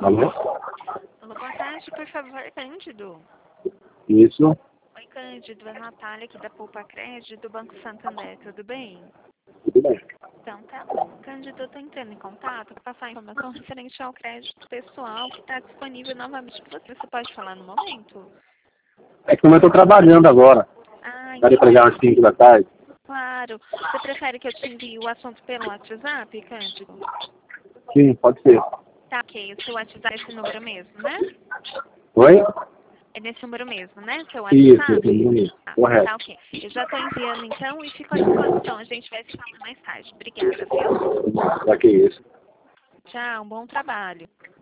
Alô? Alô, boa tarde, por favor, Cândido. Isso, Oi, Cândido, é a Natália aqui da Poupa Crédito do Banco Santander, tudo bem? tudo bem. Então tá bom. Cândido, eu tô entrando em contato para passar informação referente ao crédito pessoal que está disponível novamente para você. Você pode falar no momento? É que como eu estou trabalhando agora, Ah, daria para entendi. ligar às 5 da tarde? Claro. Você prefere que eu te envie o assunto pelo WhatsApp, Cândido? Sim, pode ser. Tá, ok. O seu WhatsApp é esse número mesmo, né? Oi? É nesse número mesmo, né? Seu Isso, WhatsApp? isso. Ah, Correto. tá, ok. Eu já tô enviando então e fico à disposição. A gente vai se falar mais tarde. Obrigada, viu? Para que isso? Tchau, bom trabalho.